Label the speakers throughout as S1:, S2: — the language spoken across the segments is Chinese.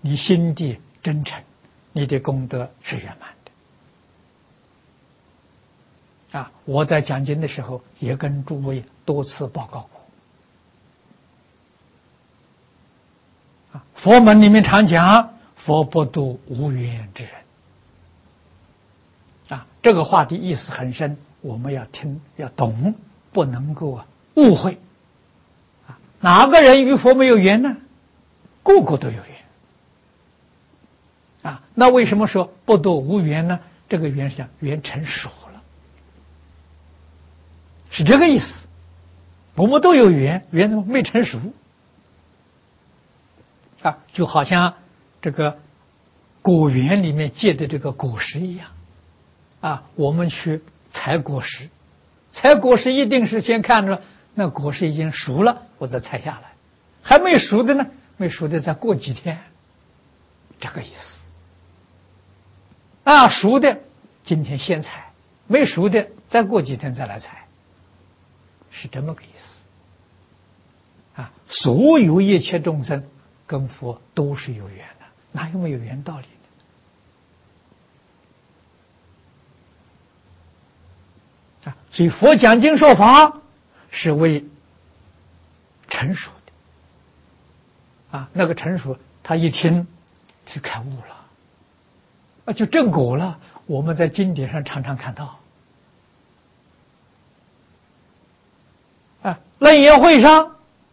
S1: 你心地真诚，你的功德是圆满的。我在讲经的时候也跟诸位多次报告过。佛门里面常讲，佛不度无缘之人。这个话的意思很深，我们要听要懂，不能够误会。哪个人与佛没有缘呢？个个都有缘。那为什么说不度无缘呢？这个缘是讲缘成熟了，是这个意思。我们都有缘，缘怎么没成熟？就好像这个果园里面结的这个果实一样。我们去采果实，采果实一定是先看着那果实已经熟了，我再采下来。还没熟的呢，没熟的再过几天，这个意思。熟的今天先采，没熟的再过几天再来采，是这么个意思。所有一切众生跟佛都是有缘的，哪有没有缘道理？所以佛讲经说法是为成熟的。那个成熟他一听就开悟了，就正果了。我们在经典上常常看到。楞严会上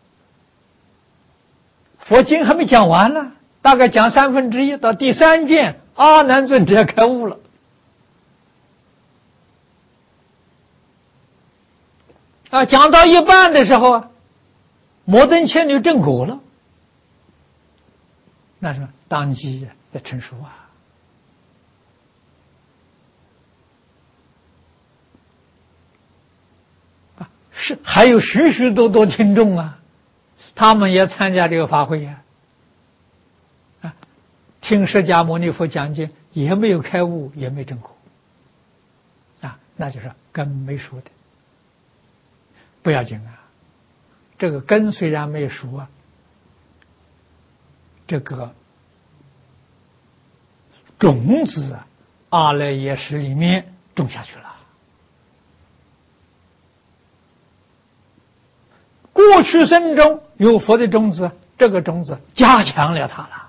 S1: 佛经还没讲完呢，大概讲1/3，到第3卷阿难尊者开悟了。讲到一半的时候，摩登伽女正果了，那是当即要成熟是还有许许多多听众他们也参加这个法会听释迦牟尼佛讲经，也没有开悟，也没正果那就是根没熟的。不要紧这个根虽然没熟这个种子阿赖耶识里面种下去了。过去生中有佛的种子，这个种子加强了它了，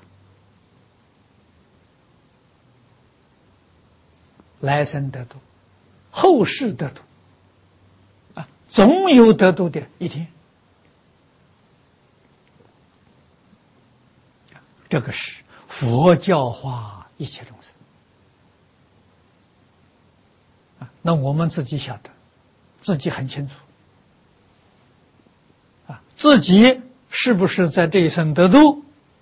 S1: 来生得度，后世得度总有得度的一天。这个是佛教化一切众生那我们自己晓得，自己很清楚自己是不是在这一生得度？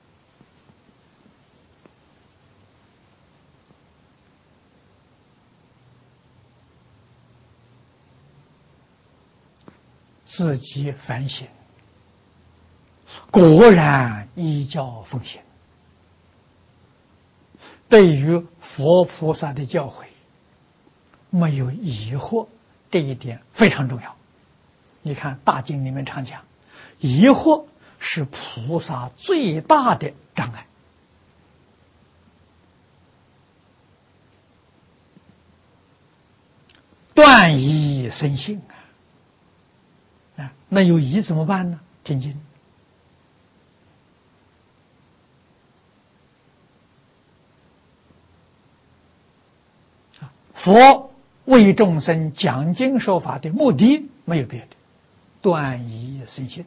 S1: 自己反省，果然依教奉行，对于佛菩萨的教诲没有疑惑，这一点非常重要。你看大经里面常讲，疑惑是菩萨最大的障碍。断疑生信那有疑怎么办呢？听经。佛为众生讲经说法的目的没有别的，断疑生信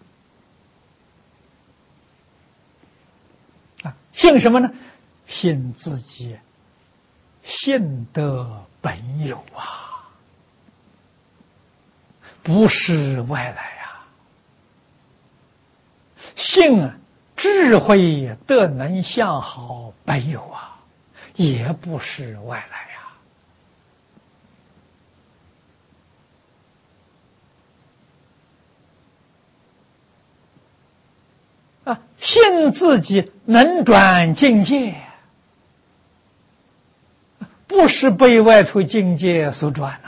S1: 信什么呢？信自己信得本有不是外来信智慧德能相好本有也不是外来信自己能转境界，不是被外头境界所转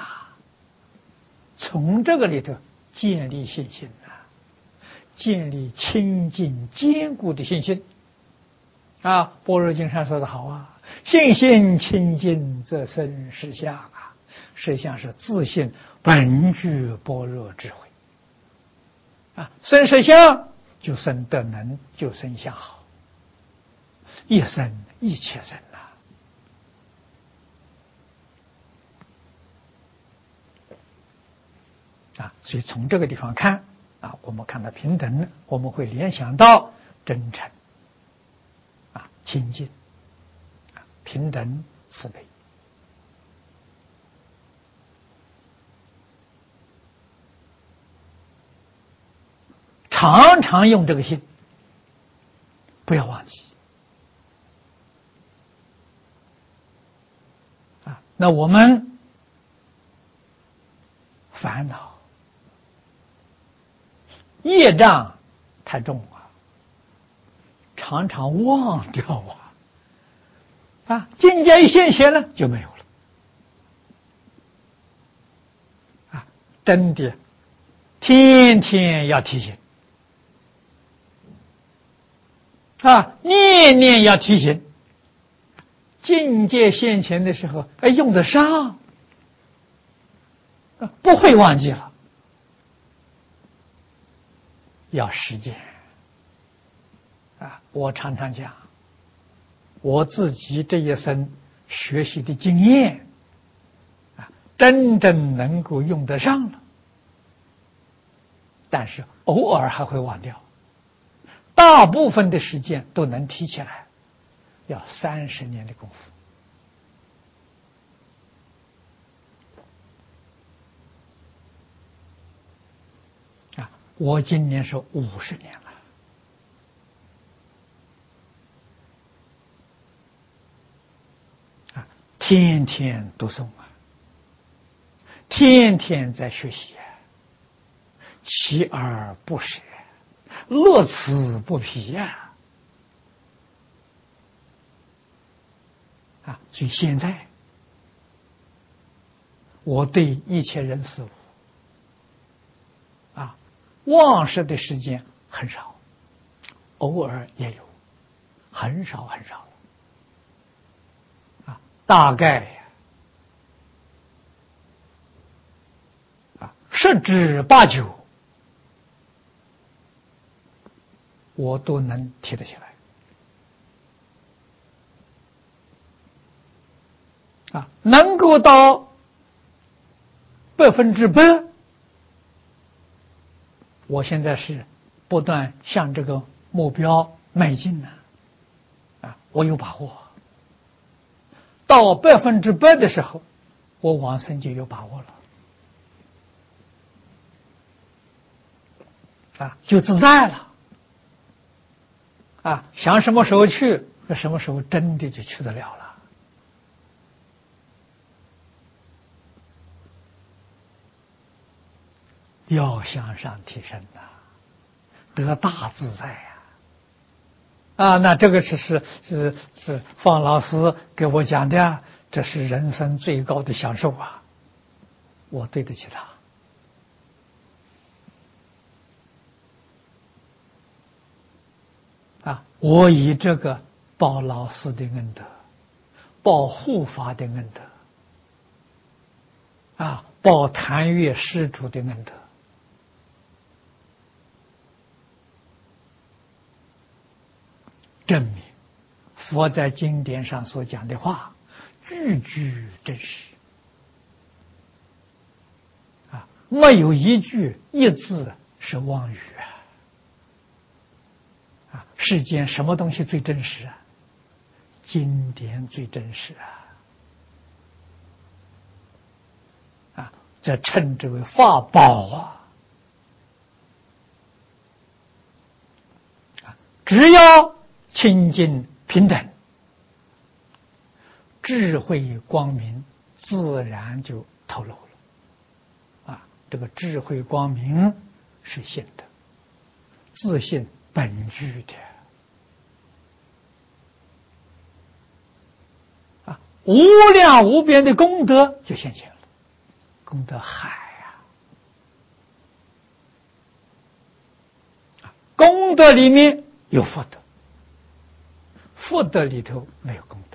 S1: 从这个里头建立信心建立清净坚固的信心般若经上说的好啊，信心清净则生实相啊，实相是自信本具般若智慧生实相就生德能，就生相好，一生一切生所以从这个地方看我们看到平等，我们会联想到真诚亲近平等慈悲。常常用这个心，不要忘记那我们烦恼业障太重了，常常忘掉境界一现前了就没有了真的天天要提醒念念要提醒，境界现前的时候用得上不会忘记了，要实践我常常讲我自己这一生学习的经验真正能够用得上了，但是偶尔还会忘掉，大部分的时间都能提起来，要30年的功夫我今年是50年了天天读诵天天在学习锲而不舍，乐此不疲所以现在我对一切人事物忘失的时间很少，偶尔也有，很少很少大概10之8九我都能提得起来能够到100%，我现在是不断向这个目标迈进我有把握，到100%的时候，我往生就有把握了就自在了想什么时候去，什么时候真的就去得了了。要向上提升得大自在那这个是方老师给我讲的，这是人生最高的享受我对得起他我以这个报老师的恩德，报护法的恩德报谭岳施主的恩德，证明佛在经典上所讲的话句句真实没有一句一字是妄语世间什么东西最真实经典最真实这称之为法宝只要清净平等，智慧光明自然就透露了这个智慧光明是信的，自信本具的无量无边的功德就现前了，功德海功德里面有福德， 福德里头没有功德。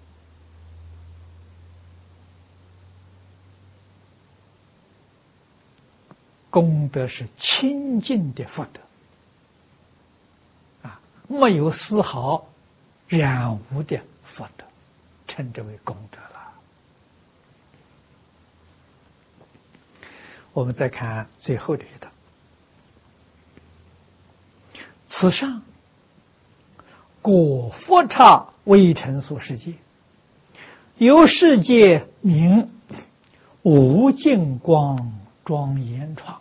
S1: 功德是清净的福德，没有丝毫染污的福德，称之为功德了。我们再看最后的一道：此上果佛刹微尘所世界，由世界名无尽光庄严幢。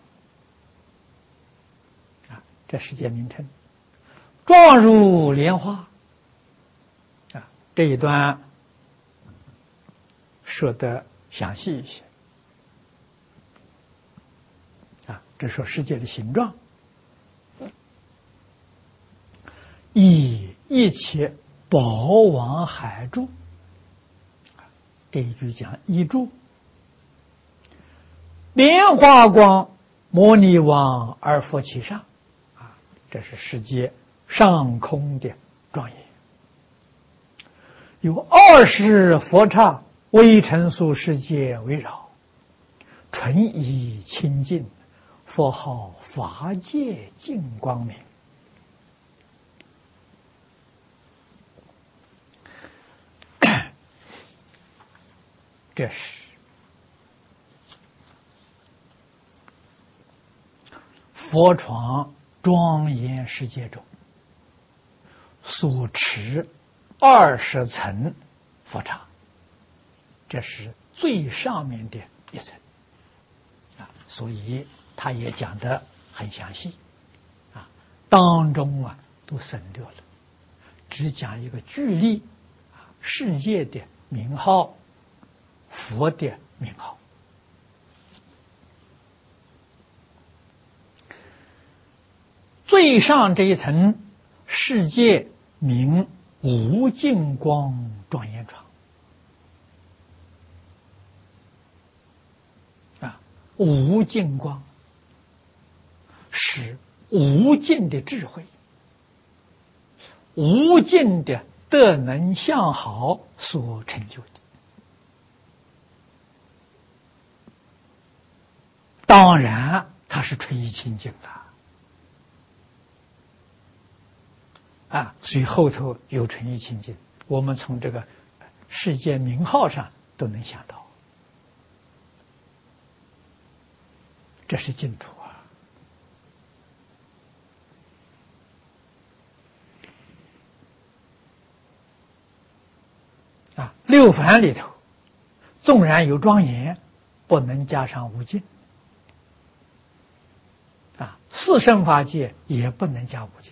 S1: 这世界名称状如莲花。这一段说得详细一些。这说世界的形状，以一切宝王海珠，这一句讲一珠，莲花光摩尼王而佛其上，这是世界上空的庄严。有20佛刹微尘俗世界围绕，纯以清净，佛号法界净光明。这是佛床庄严世界中所持20层佛刹，这是最上面的一层所以他也讲得很详细当中都省略了，只讲一个具例世界的名号，佛的名号。最上这一层世界名无尽光庄严幢无尽光是无尽的智慧，无尽的德能相好所成就的。当然它是纯一清净的所以后头有纯一清净，我们从这个世界名号上都能想到，这是净土六凡里头纵然有庄严，不能加上无尽四圣法界也不能加无尽。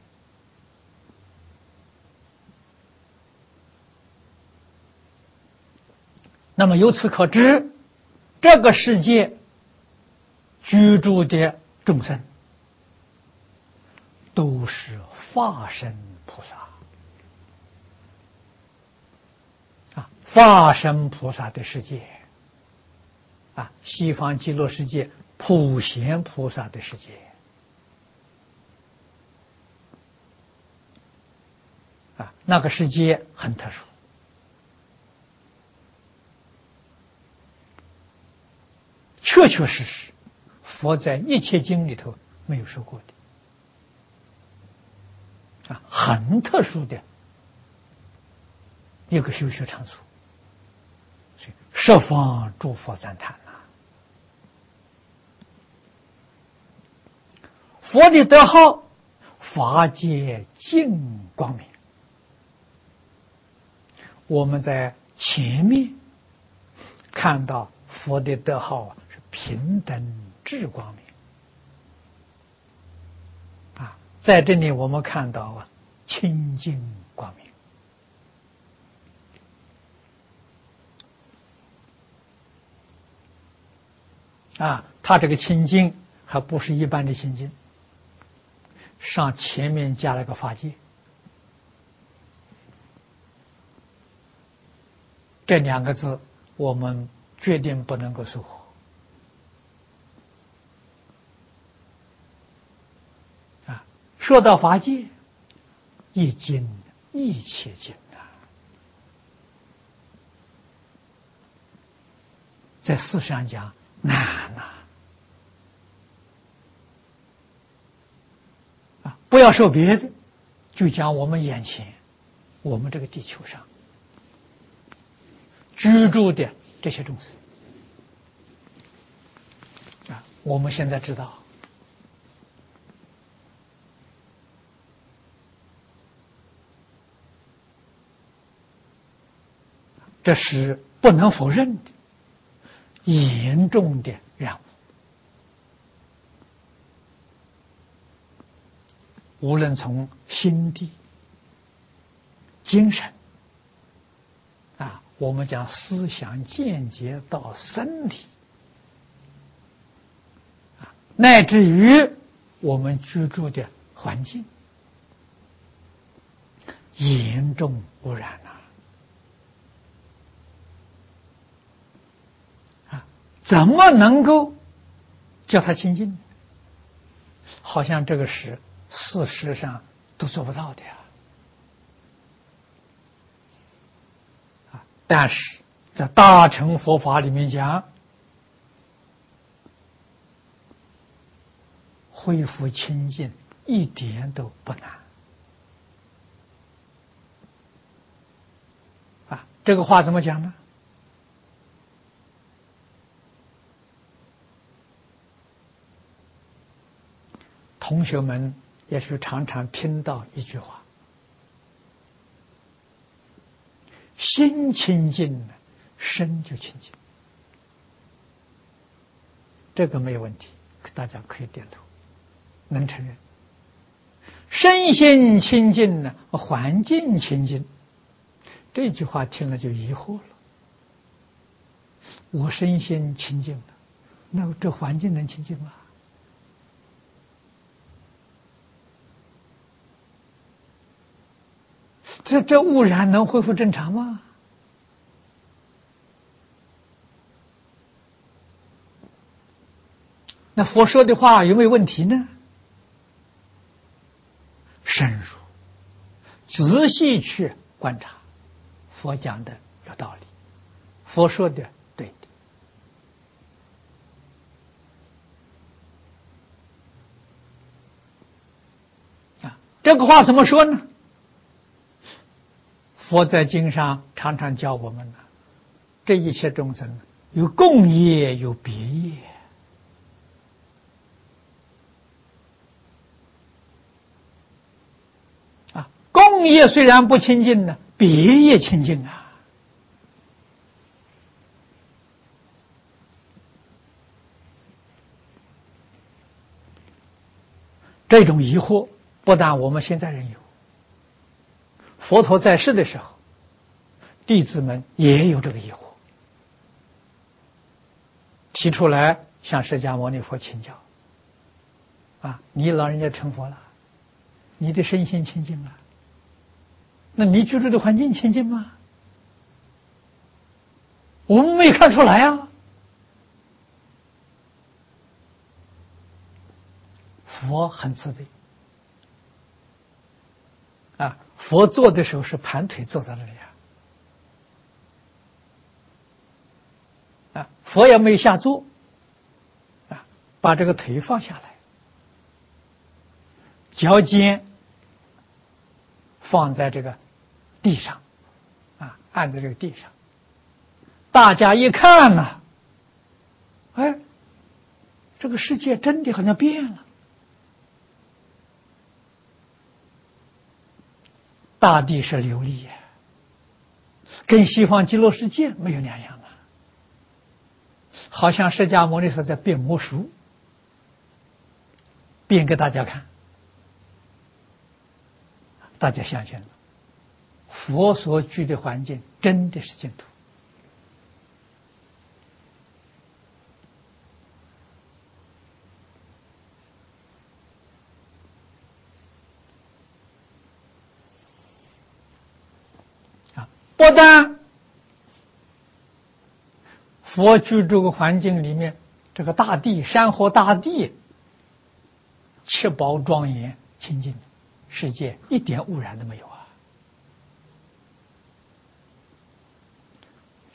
S1: 那么由此可知，这个世界居住的众生都是化身菩萨化身菩萨的世界西方极乐世界普贤菩萨的世界那个世界很特殊，确确实实佛在一切经里头没有说过的很特殊的一个修学场所，所以十方诸佛赞叹佛的德号法界净光明。我们在前面看到佛的德号是平等智光明在这里我们看到清净光明他这个清净还不是一般的清净，上前面加了个法界，这2个字我们决定不能够疏忽说到法界，一经一切境啊，在世上讲难呐！不要说别的，就讲我们眼前，我们这个地球上居住的这些众生啊，我们现在知道，这是不能否认的严重的任务。无论从心地、精神啊，我们讲思想见解到身体啊，乃至于我们居住的环境，严重污染啊！怎么能够叫它清净？好像这个事实上都做不到的呀！但是在大乘佛法里面讲，恢复清净一点都不难啊！这个话怎么讲呢？同学们也许常常听到一句话：心清净，身就清净。这个没有问题，大家可以点头，能承认。身心清净呢，环境清净。这句话听了就疑惑了：我身心清净了，那这环境能清净吗？这污染能恢复正常吗？那佛说的话有没有问题呢？深入仔细去观察，佛讲的有道理，佛说的对的啊。这个话怎么说呢？佛在经上常常教我们呢，这一切众生有共业有别业啊，共业虽然不清净呢，别业清净啊。这种疑惑不但我们现在人有，佛陀在世的时候，弟子们也有这个疑惑，提出来向释迦牟尼佛请教啊，你老人家成佛了，你的身心清净了，那你居住的环境清净吗？我们没看出来啊。佛很慈悲啊，佛坐的时候是盘腿坐在那里啊，佛也没下坐啊，把这个腿放下来，脚尖放在这个地上啊，按在这个地上，大家一看呢，哎，这个世界真的好像变了。大地是琉璃呀，跟西方极乐世界没有两样啊！好像释迦牟尼佛在变魔术，变给大家看，大家相信了，佛所居的环境真的是净土。不但佛居这个环境里面，这个大地山河大地七宝庄严清净，世界一点污染都没有啊！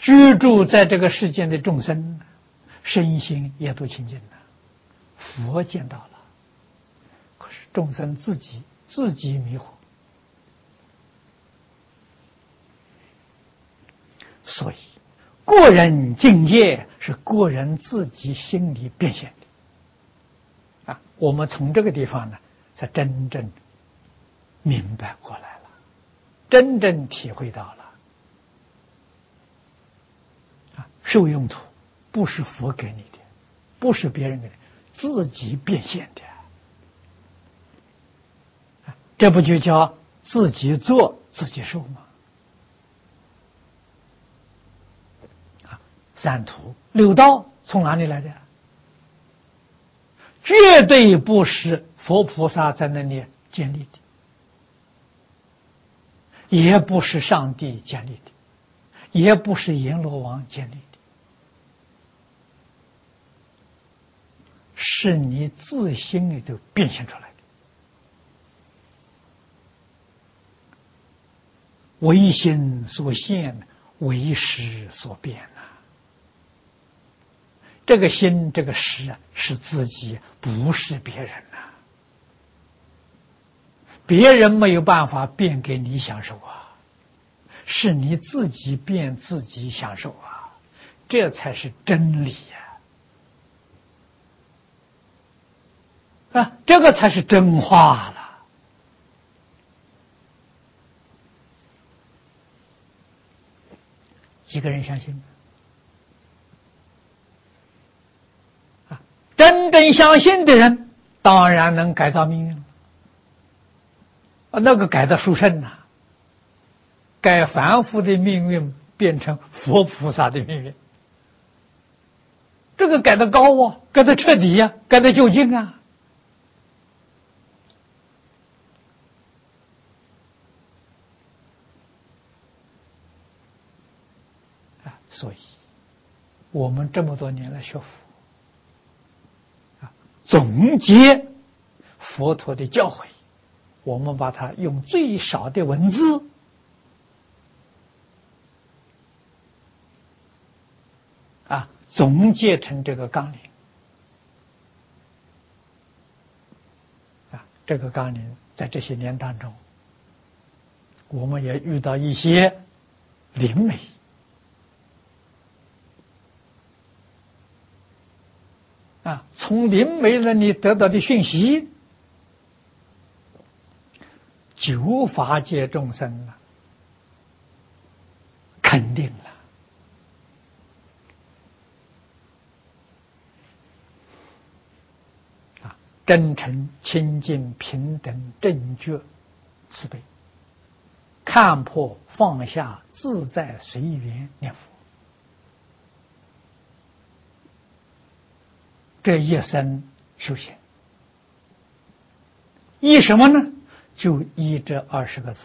S1: 居住在这个世间的众生，身心也都清净了。佛见到了，可是众生自己迷惑，所以个人境界是个人自己心里变现的。我们从这个地方呢，才真正明白过来了，真正体会到了。受用土不是佛给你的，不是别人给你，自己变现的。这不就叫自己做自己受吗？三途六道从哪里来的？绝对不是佛菩萨在那里建立的，也不是上帝建立的，也不是阎罗王建立的，是你自心里头变现出来的。唯心所现，唯识所变呐。这个心，这个识是自己，不是别人呐。别人没有办法变给你享受啊，是你自己变自己享受啊，这才是真理呀！这个才是真话了。几个人相信？真正相信的人，当然能改造命运了。那个改的殊胜呐，改凡夫的命运变成佛菩萨的命运，这个改的高啊，改的彻底啊，改的究竟啊。所以我们这么多年来学佛，总结佛陀的教诲，我们把它用最少的文字总结成这个纲领这个纲领在这些年当中，我们也遇到一些灵媒从灵媒那里得到的讯息，九法界众生肯定了真诚、清净、平等、正觉、慈悲，看破放下，自在随缘念佛。这一生修行，依什么呢？就依这20个字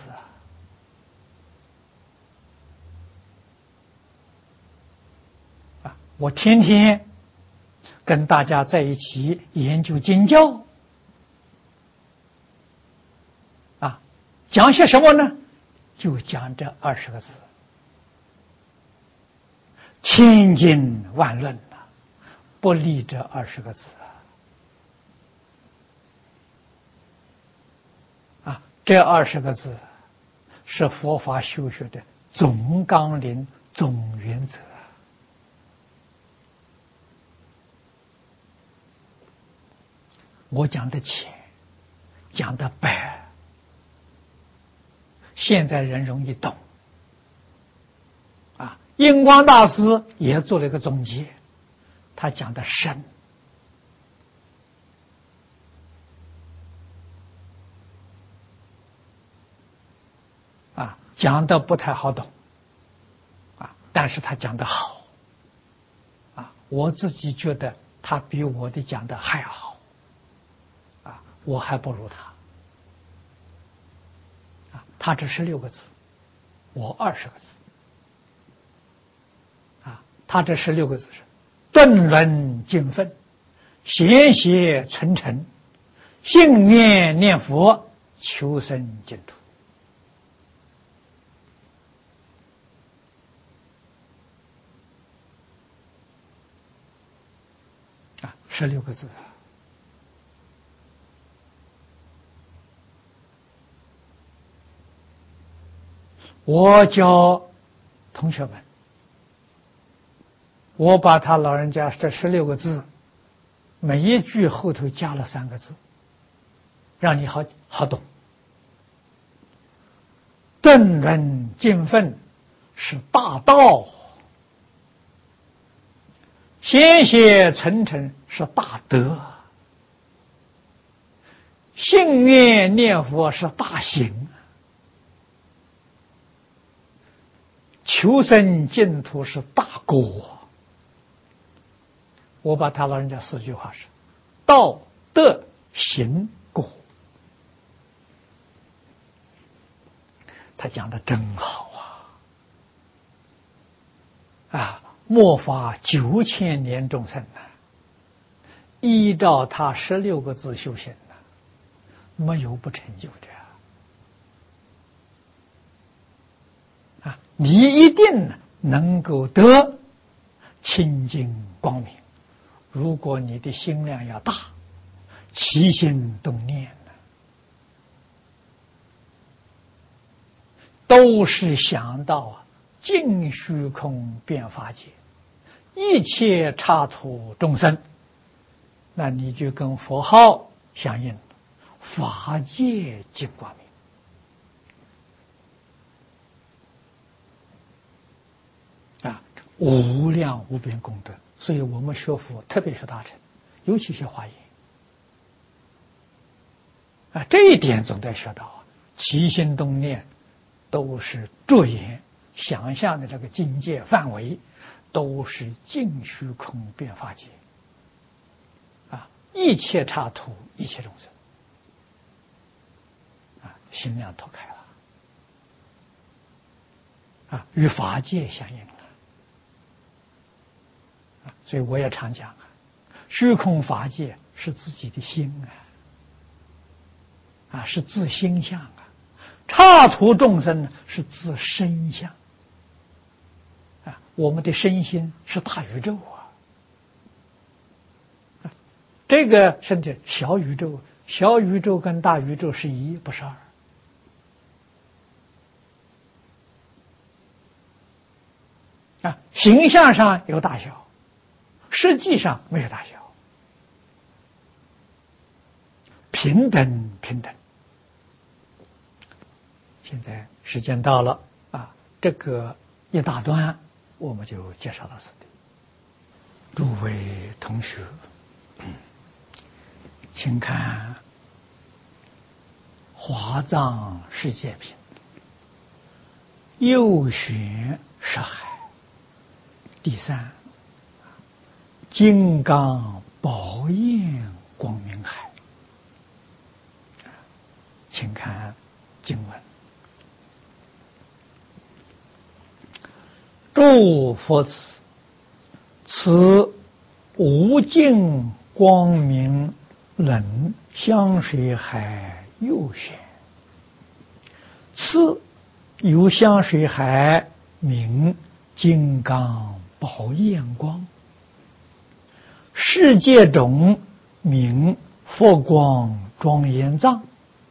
S1: 我天天跟大家在一起研究经教讲些什么呢？就讲这20个字，千经万论不离这20个字这20个字是佛法修学的总纲领、总原则我讲的浅，讲的白，现在人容易懂印光大师也做了一个总结，他讲的深讲的不太好懂但是他讲的好我自己觉得他比我的讲的还好我还不如他他只16个字，我20个字他这16个字是顿论尽分，闲谐存诚，信念念佛，求生净土。 16个字。我教同学们，我把他老人家这16个字，每一句后头加了3个字，让你好懂。顿人敬奋是大道，先贤诚诚是大德，信愿念佛是大行，求生净土是大果。我把他老人家4句话是道德行果，他讲的真好啊！末法9000年众生依照他16个字修行没有不成就的你一定能够得清净光明。如果你的心量要大，起心动念都是想到尽虚空遍法界，一切刹土众生，那你就跟佛号相应，法界尽光明无量无边功德。所以我们学佛，特别是大乘，尤其学华严这一点总得学到起心动念都是着眼想象的这个境界范围，都是尽虚空遍法界一切刹土一切众生心量脱开了与法界相应了。所以我也常讲虚空法界是自己的心是自心相刹土众生是自身相我们的身心是大宇宙这个身体小宇宙，小宇宙跟大宇宙是1不是2形象上有大小，实际上没有大小，平等。现在时间到了这个一大段我们就介绍到此地。诸位同学，请看华藏世界品右旋识海第3，金刚宝焰光明海。请看经文：诸佛子，此无尽光明冷香水海右旋，此有香水海名金刚宝焰光，世界中名佛光庄严藏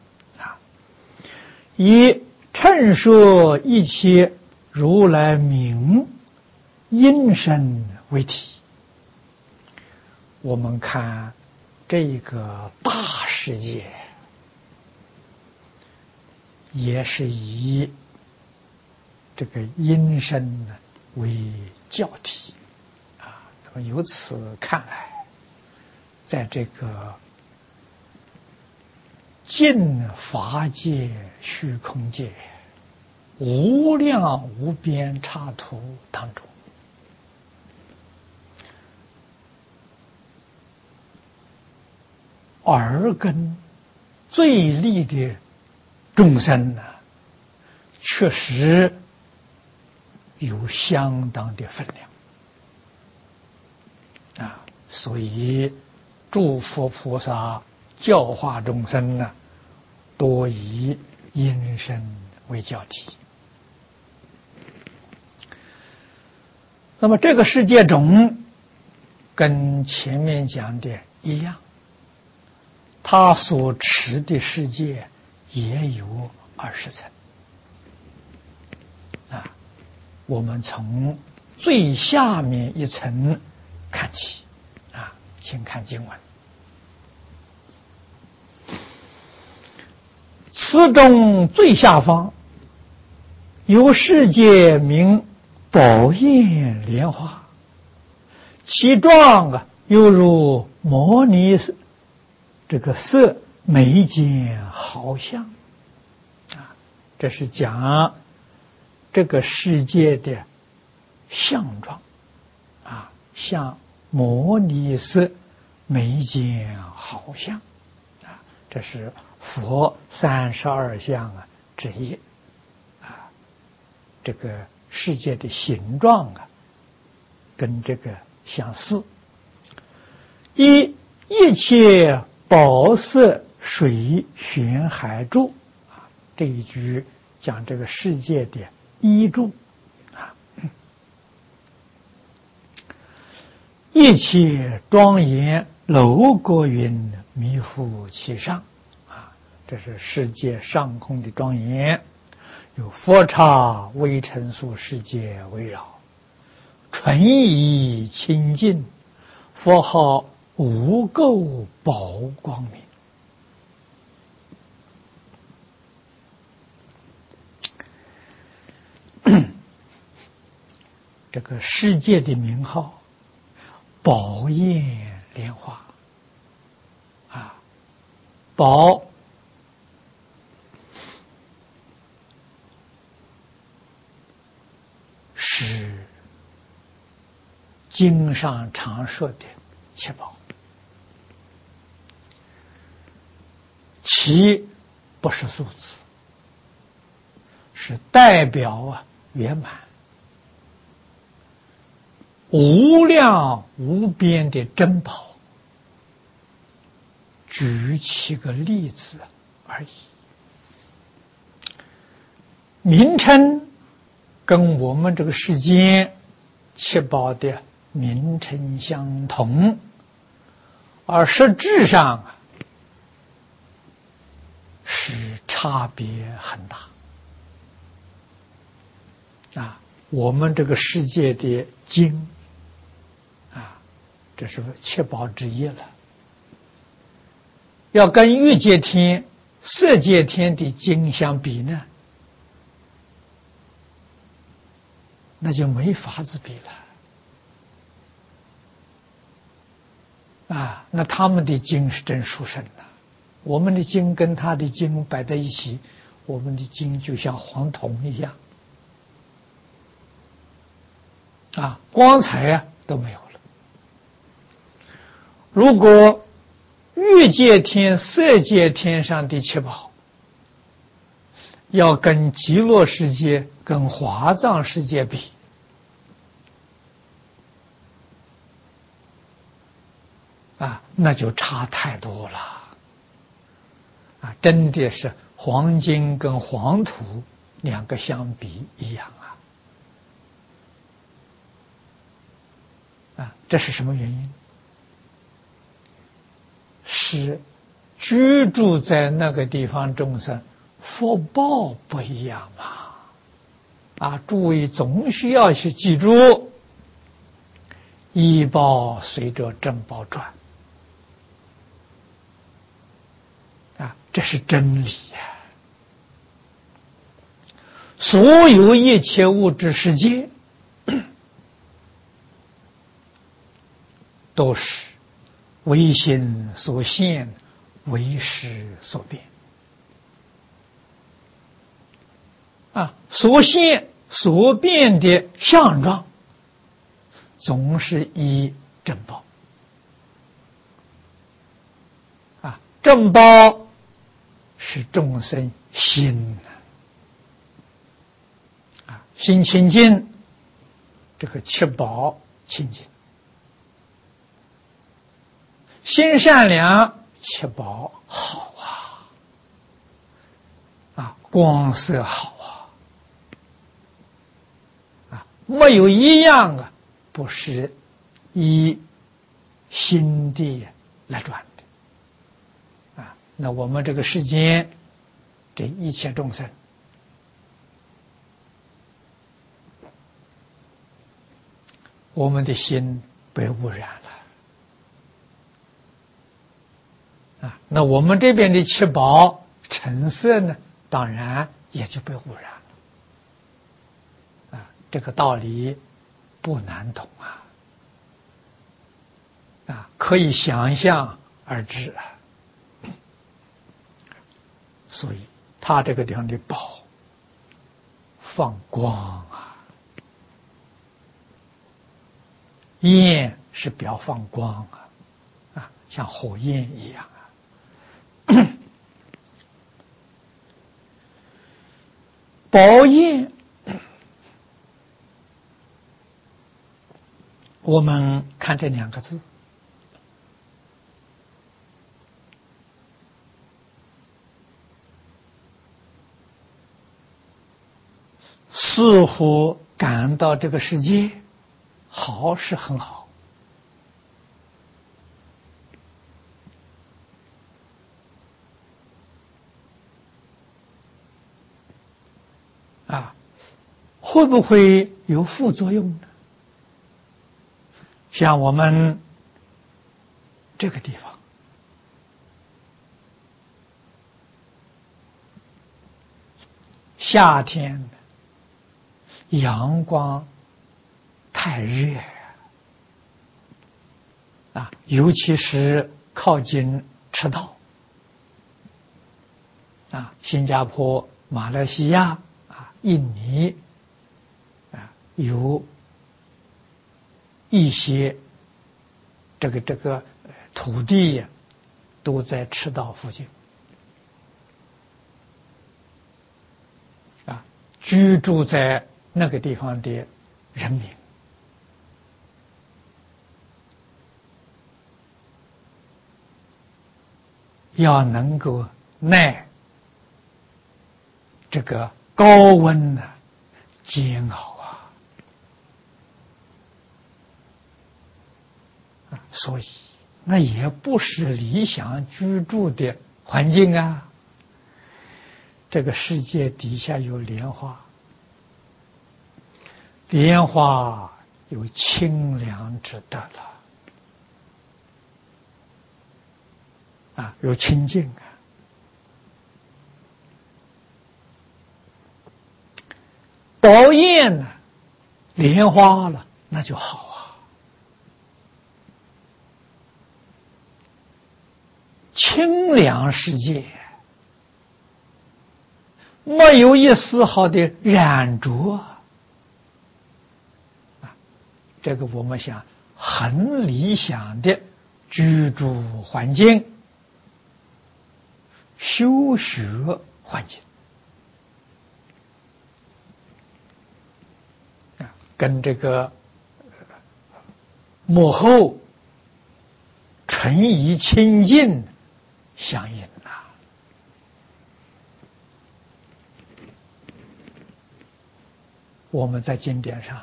S1: 以称说一切如来名因身为体。我们看这个大世界也是以这个因身为教体那么由此看来，在这个尽法界虚空界无量无边刹土当中，耳根最利的众生确实有相当的分量所以诸佛菩萨教化众生多以因身为教体。那么这个世界中跟前面讲的一样，他所持的世界也有20层啊。我们从最下面一层看起啊，请看经文。此中最下方有世界名宝焰莲花，其状犹如摩尼这个色眉间毫像啊，这是讲这个世界的相状啊，像摩尼色眉间毫像啊，这是佛32相之一啊。这个世界的形状跟这个相似。一切宝色水玄海柱啊，这一句讲这个世界的依柱啊。一切庄严楼阁云弥覆其上啊，这是世界上空的庄严，有佛刹微尘数世界围绕，纯仪清净，佛号无垢宝光明。这个世界的名号宝焰莲花啊，宝是经上常说的七宝，七不是数字，是代表圆满无量无边的珍宝，举起个例子而已。名称跟我们这个世间七宝的名称相同，而实质上是差别很大啊。我们这个世界的经啊，这是七宝之一了。要跟欲界天、色界天的经相比呢，那就没法子比了啊！那他们的经是真殊胜的，我们的经跟他的经摆在一起，我们的经就像黄铜一样啊，光彩都没有了。如果欲界天、色界天上的七宝要跟极乐世界、跟华藏世界比，啊，那就差太多了啊！真的是黄金跟黄土两个相比一样啊！这是什么原因？是居住在那个地方众生福报不一样啊！诸位总需要去记住，依报随着正报转啊，这是真理呀！所有一切物质世界都是唯心所现，唯识所变啊，所现所变的相状总是依正报啊，正报是众生心啊，心清净，这个七宝清净；心善良，七宝好啊，光色好啊，没有一样不是依心地来转的啊。那我们这个世间，这一切众生，我们的心被污染了啊。那我们这边的七宝成色呢，当然也就被污染了啊。这个道理不难懂啊，可以想象而知啊。所以他这个地方的宝放光啊，焰是表放光啊，像火焰一样啊。宝焰，我们看这两个字，似乎感到这个世界好是很好啊，会不会有副作用呢？像我们这个地方，夏天阳光太热啊，尤其是靠近赤道啊，新加坡、马来西亚啊、印尼啊，有一些这个土地呀，都在赤道附近啊，居住在那个地方的人民要能够耐这个高温的煎熬啊，所以那也不是理想居住的环境啊。这个世界底下有莲花，莲花有清凉之德了啊，有清净啊。宝焰呢，莲花了，那就好啊。清凉世界，没有一丝毫的染着啊，这个我们想很理想的居住环境、修学环境啊，跟这个幕后纯宜清净相应呐。我们在经典上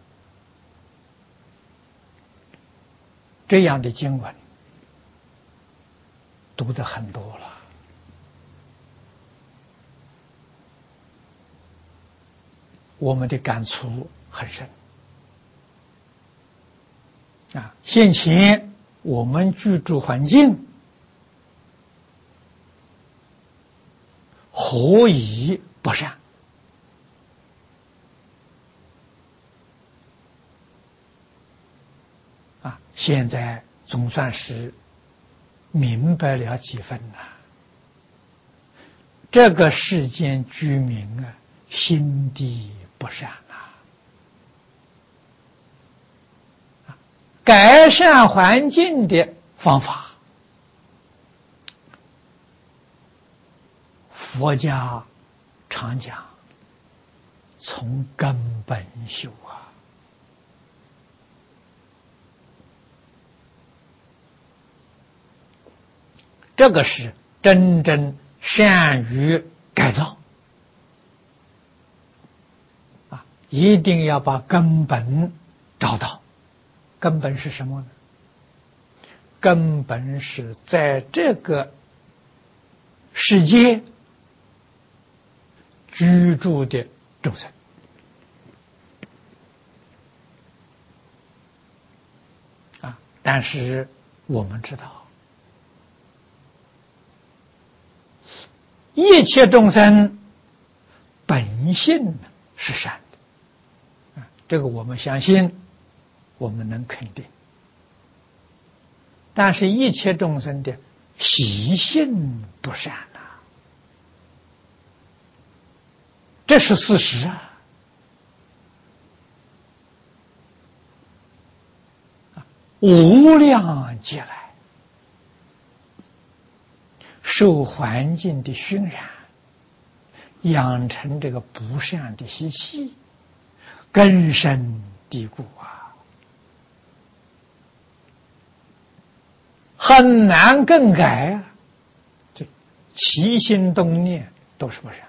S1: 这样的经文读得很多了，我们的感触很深啊。现前我们居住环境何以不善啊？现在总算是明白了几分呐。这个世间居民啊，心地不善啊，改善环境的方法，佛家常讲，从根本修啊。这个是真正善于改造啊，一定要把根本找到。根本是什么呢？ 根本是在这个世界居住的众生。但是我们知道，一切众生本性是善的，这个我们相信，我们能肯定。但是，一切众生的习性不善呐，这是事实啊。无量劫来，受环境的熏染，养成这个不善的习气，根深蒂固啊，很难更改啊。这起心动念都是不善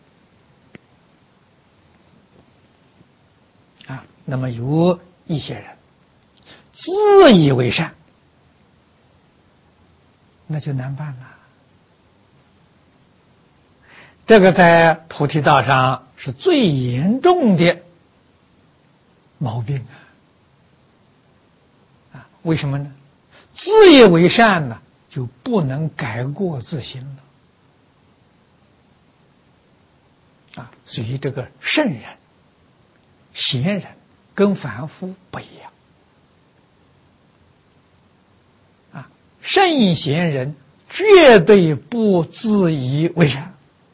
S1: 啊。那么有一些人自以为善，那就难办了。这个在菩提道上是最严重的毛病啊！为什么呢？自以为善呢，就不能改过自新了啊！所以这个圣人、贤人跟凡夫不一样。圣贤人绝对不自以为善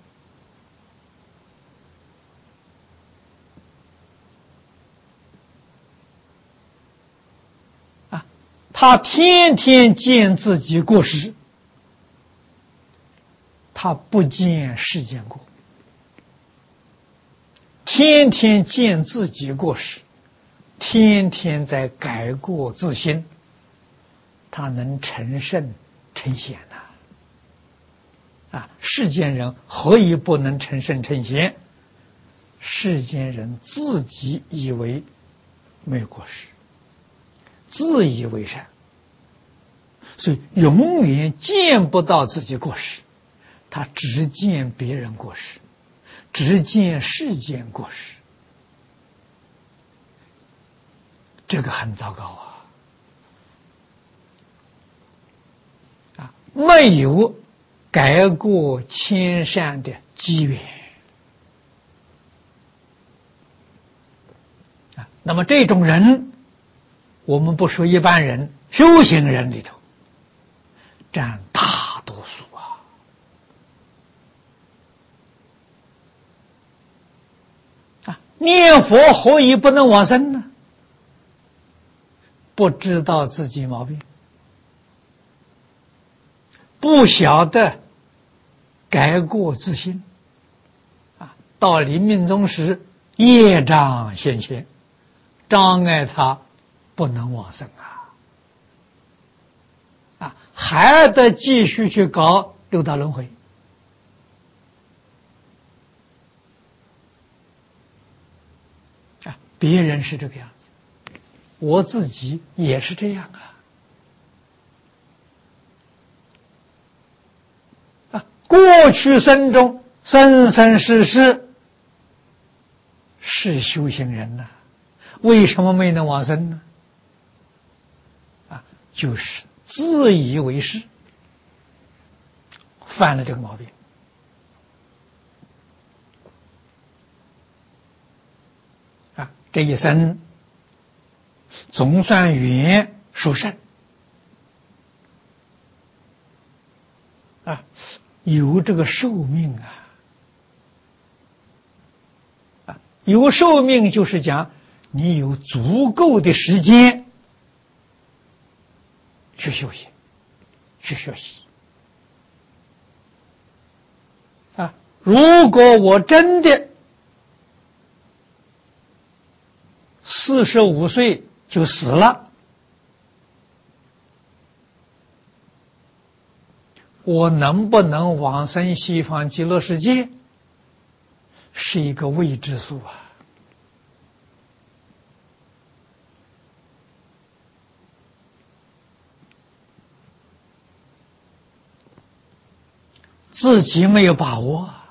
S1: 啊！他天天见自己过失，他不见世间过，天天见自己过失，天天在改过自新，他能成圣成贤呐！世间人何以不能成圣成贤？世间人自己以为没有过失，自以为善，所以永远见不到自己过失，他只见别人过失，只见世间过失，这个很糟糕啊！没有改过迁善的机缘啊。那么这种人，我们不说一般人，修行人里头占大多数啊！念佛何以不能往生呢？不知道自己毛病，不晓得改过自新啊！到临命终时，业障现前，障碍他不能往生啊！还得继续去搞六道轮回啊！别人是这个样子，我自己也是这样啊！过去生中生生世世是修行人呐，为什么没能往生呢？就是自以为是，犯了这个毛病啊！这一生总算缘殊胜啊，有这个寿命有寿命就是讲你有足够的时间去修行，去学习啊！如果我真的45岁就死了，我能不能往生西方极乐世界是一个未知数自己没有把握。